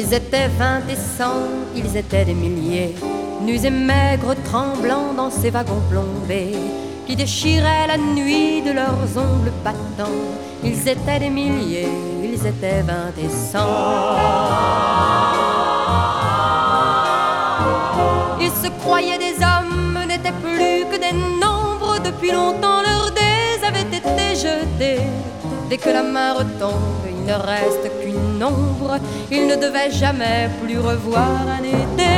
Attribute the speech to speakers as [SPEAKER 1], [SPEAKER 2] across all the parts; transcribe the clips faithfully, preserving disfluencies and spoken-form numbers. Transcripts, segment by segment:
[SPEAKER 1] Ils étaient vingt et cent, ils étaient des milliers, nus et maigres, tremblants dans ces wagons plombés, qui déchiraient la nuit de leurs ongles battants. Ils étaient des milliers, ils étaient vingt et cent. Ils se croyaient des hommes, n'étaient plus que des nombres. Depuis longtemps leurs dés avaient été jetés. Dès que la main retombe, il ne reste qu'une ombre. Ils ne devaient jamais plus revoir un été.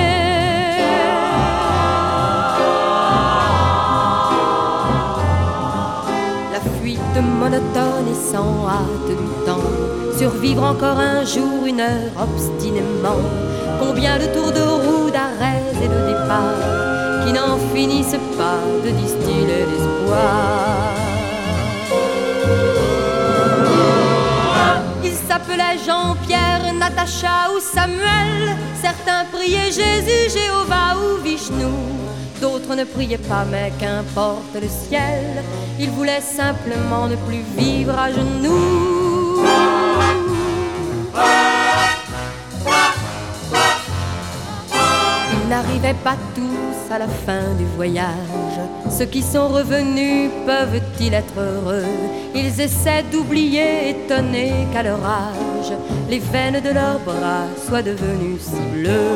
[SPEAKER 1] La fuite monotone et sans hâte du temps, survivre encore un jour, une heure obstinément. Combien de tours de roue, d'arrêts et de départs qui n'en finissent pas de distiller l'espoir. Ils s'appelaient Jean-Pierre, Natacha ou Samuel. Certains priaient Jésus, Jéhovah ou Vishnu. D'autres ne priaient pas, mais qu'importe le ciel. Ils voulaient simplement ne plus vivre à genoux. Ils n'arrivaient pas tous à la fin du voyage. Ceux qui sont revenus peuvent-ils être heureux? Ils essaient d'oublier, étonnés qu'à leur âge, les veines de leurs bras soient devenues si bleues.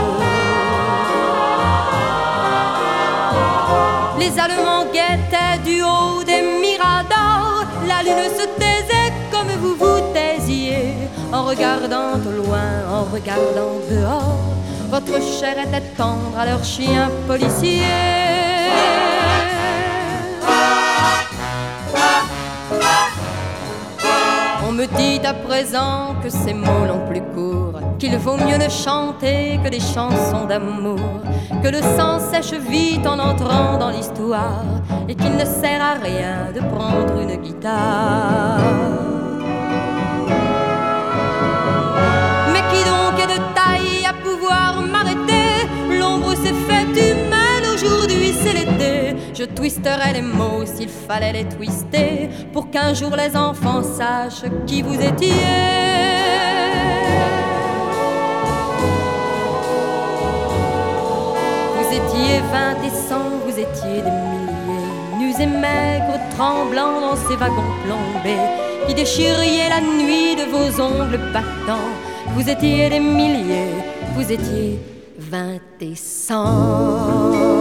[SPEAKER 1] Les Allemands guettaient du haut des miradors. La lune se taisait comme vous vous taisiez, en regardant au loin, en regardant dehors. Votre chair était tendre à leurs chiens policiers. On me dit à présent que ces mots l'ont plus court, qu'il vaut mieux ne chanter que des chansons d'amour, que le sang sèche vite en entrant dans l'histoire, et qu'il ne sert à rien de prendre une guitare. Mais qui donc est de taille à pouvoir m'arrêter? L'ombre s'est faite humaine, aujourd'hui c'est l'été. Je twisterais les mots s'il fallait les twister, pour qu'un jour les enfants sachent qui vous étiez. Vous étiez vingt et cent, vous étiez des milliers, nus et maigres, tremblants dans ces wagons plombés, qui déchiriez la nuit de vos ongles battants. Vous étiez des milliers, vous étiez vingt et cent.